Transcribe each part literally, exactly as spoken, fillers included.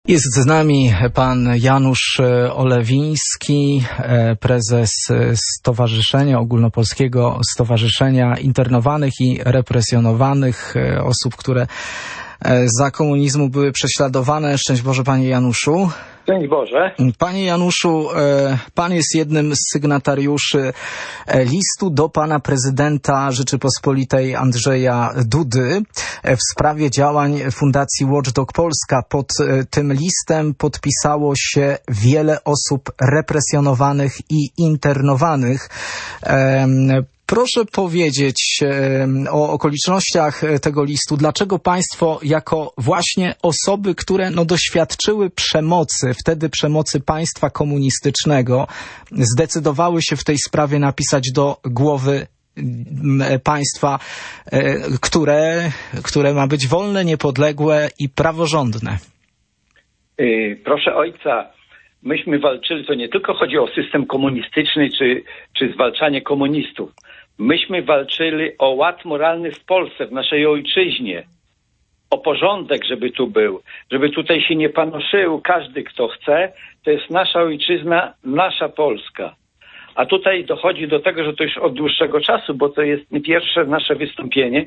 Jest z nami pan Janusz Olewiński, prezes Stowarzyszenia, Ogólnopolskiego Stowarzyszenia Internowanych i Represjonowanych osób, które za komunizmu były prześladowane. Szczęść Boże, panie Januszu. Szczęść Boże. Panie Januszu, pan jest jednym z sygnatariuszy listu do pana prezydenta Rzeczypospolitej Andrzeja Dudy w sprawie działań Fundacji Watchdog Polska. Pod tym listem podpisało się wiele osób represjonowanych i internowanych. Proszę powiedzieć o okolicznościach tego listu. Dlaczego państwo jako właśnie osoby, które no, doświadczyły przemocy, wtedy przemocy państwa komunistycznego, zdecydowały się w tej sprawie napisać do głowy państwa, które, które ma być wolne, niepodległe i praworządne? Proszę ojca, myśmy walczyli, to nie tylko chodzi o system komunistyczny czy, czy zwalczanie komunistów. Myśmy walczyli o ład moralny w Polsce, w naszej ojczyźnie. O porządek, żeby tu był. Żeby tutaj się nie panoszył każdy, kto chce. To jest nasza ojczyzna, nasza Polska. A tutaj dochodzi do tego, że to już od dłuższego czasu, bo to jest nie pierwsze nasze wystąpienie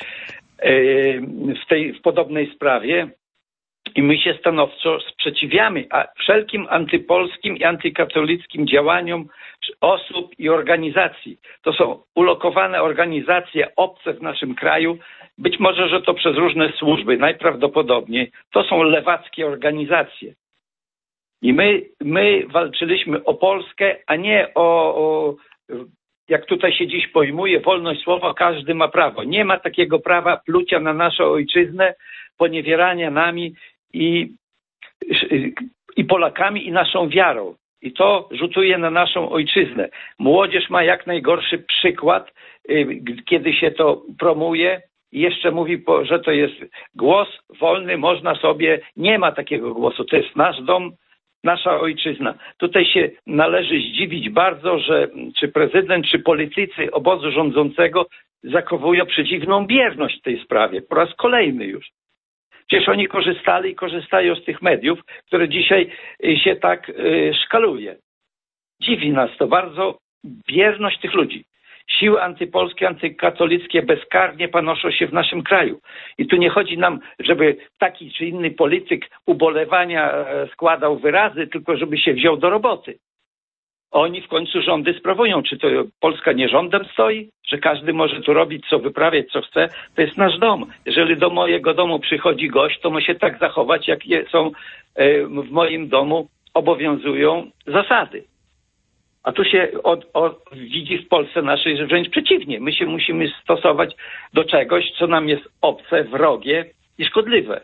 w tej w podobnej sprawie. I my się stanowczo sprzeciwiamy a wszelkim antypolskim i antykatolickim działaniom osób i organizacji. To są ulokowane organizacje obce w naszym kraju. Być może, że to przez różne służby, najprawdopodobniej. To są lewackie organizacje. I my, my walczyliśmy o Polskę, a nie o, o, jak tutaj się dziś pojmuje, wolność słowa, każdy ma prawo. Nie ma takiego prawa plucia na naszą ojczyznę, poniewierania nami i, i Polakami i naszą wiarą. I to rzutuje na naszą ojczyznę. Młodzież ma jak najgorszy przykład, kiedy się to promuje i jeszcze mówi, że to jest głos wolny, można sobie, nie ma takiego głosu. To jest nasz dom, nasza ojczyzna. Tutaj się należy zdziwić bardzo, że czy prezydent, czy politycy obozu rządzącego zachowują przeciwną bierność w tej sprawie. Po raz kolejny już. Przecież oni korzystali i korzystają z tych mediów, które dzisiaj się tak y, szkaluje. Dziwi nas to bardzo, bierność tych ludzi. Siły antypolskie, antykatolickie bezkarnie panoszą się w naszym kraju. I tu nie chodzi nam, żeby taki czy inny polityk ubolewania składał wyrazy, tylko żeby się wziął do roboty. Oni w końcu rządy sprawują. Czy to Polska nie rządem stoi? Że każdy może tu robić, co wyprawiać, co chce? To jest nasz dom. Jeżeli do mojego domu przychodzi gość, to ma się tak zachować, jak są w moim domu, obowiązują zasady. A tu się od, od, widzi w Polsce naszej, że wręcz przeciwnie. My się musimy stosować do czegoś, co nam jest obce, wrogie i szkodliwe.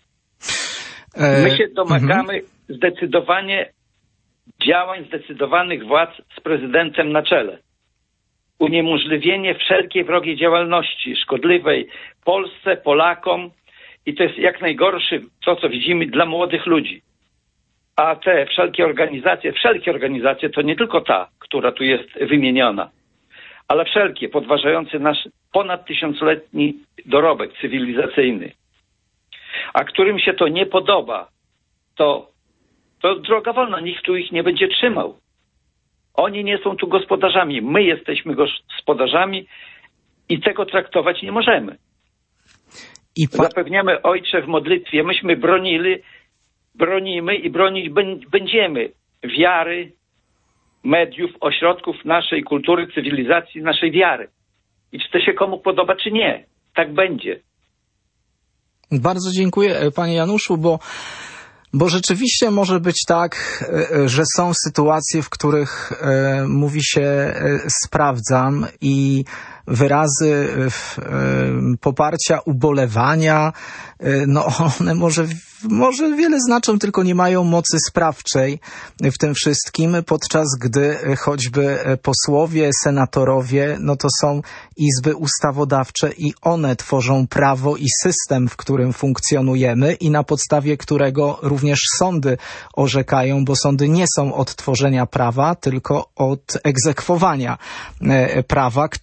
My się domagamy zdecydowanie działań zdecydowanych władz z prezydentem na czele. Uniemożliwienie wszelkiej wrogiej działalności szkodliwej Polsce, Polakom i to jest jak najgorsze to, co widzimy dla młodych ludzi. A te wszelkie organizacje, wszelkie organizacje to nie tylko ta, która tu jest wymieniona, ale wszelkie podważające nasz ponad tysiącletni dorobek cywilizacyjny. A którym się to nie podoba, to To droga wolna, nikt tu ich nie będzie trzymał. Oni nie są tu gospodarzami. My jesteśmy gospodarzami i tego traktować nie możemy. I pa... Zapewniamy, Ojcze, w modlitwie. Myśmy bronili, bronimy i bronić będziemy wiary, mediów, ośrodków naszej kultury, cywilizacji, naszej wiary. I czy to się komu podoba, czy nie. Tak będzie. Bardzo dziękuję, panie Januszu, bo Bo rzeczywiście może być tak, że są sytuacje, w których e, mówi się e, sprawdzam i wyrazy e, poparcia, ubolewania, e, no one może, może wiele znaczą, tylko nie mają mocy sprawczej w tym wszystkim, podczas gdy choćby posłowie, senatorowie, no to są izby ustawodawcze i one tworzą prawo i system, w którym funkcjonujemy i na podstawie którego również sądy orzekają, bo sądy nie są od tworzenia prawa, tylko od egzekwowania prawa, które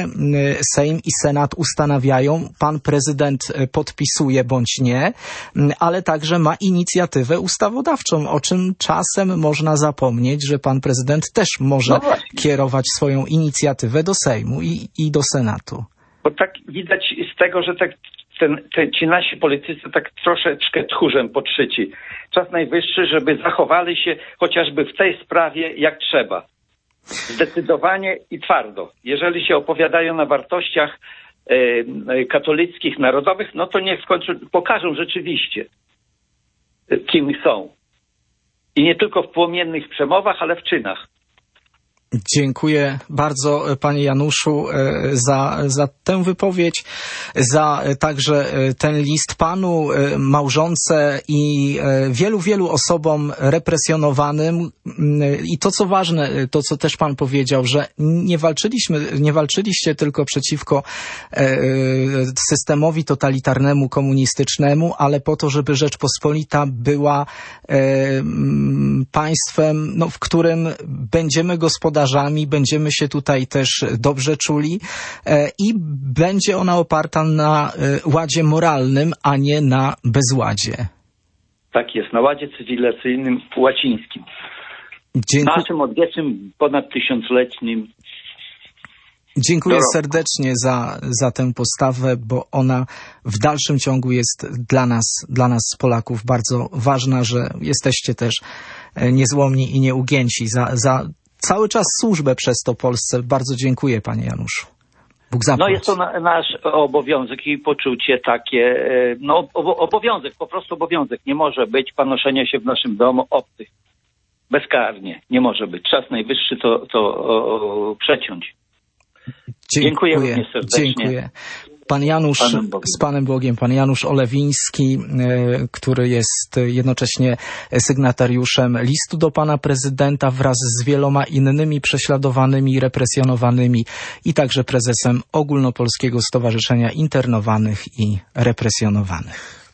Sejm i Senat ustanawiają, pan prezydent podpisuje bądź nie, ale także ma inicjatywę ustawodawczą, o czym czasem można zapomnieć, że pan prezydent też może no kierować swoją inicjatywę do Sejmu i, i do Senatu. Bo tak widać z tego, że tak ten, te, ci nasi politycy tak troszeczkę tchórzem podszyci. Czas najwyższy, żeby zachowali się chociażby w tej sprawie jak trzeba. Zdecydowanie i twardo. Jeżeli się opowiadają na wartościach e, katolickich, narodowych, no to niech w końcu pokażą rzeczywiście, kim są. I nie tylko w płomiennych przemowach, ale w czynach. Dziękuję bardzo, panie Januszu, za, za tę wypowiedź, za także ten list panu, małżonce i wielu, wielu osobom represjonowanym. I to, co ważne, to, co też pan powiedział, że nie walczyliśmy, nie walczyliście tylko przeciwko systemowi totalitarnemu, komunistycznemu, ale po to, żeby Rzeczpospolita była państwem, no, w którym będziemy gospodarzami, będziemy się tutaj też dobrze czuli i będzie ona oparta na ładzie moralnym, a nie na bezładzie. Tak jest, na ładzie cywilizacyjnym łacińskim. Dziękuję. Naszym odwiecznym, ponad tysiącletnim. Dziękuję serdecznie za, za tę postawę, bo ona w dalszym ciągu jest dla nas, dla nas Polaków bardzo ważna, że jesteście też niezłomni i nieugięci. Za, za cały czas służbę przez to Polsce. Bardzo dziękuję, panie Januszu. Bóg zapłać. No jest to na, nasz obowiązek i poczucie takie, no obowiązek, po prostu obowiązek. Nie może być panoszenia się w naszym domu obcych. Bezkarnie. Nie może być. Czas najwyższy to, to o, przeciąć. Dziękuję, dziękuję również serdecznie. Dziękuję. Pan Janusz, Panem z Panem Bogiem, pan Janusz Olewiński, który jest jednocześnie sygnatariuszem listu do pana prezydenta wraz z wieloma innymi prześladowanymi i represjonowanymi i także prezesem Ogólnopolskiego Stowarzyszenia Internowanych i Represjonowanych.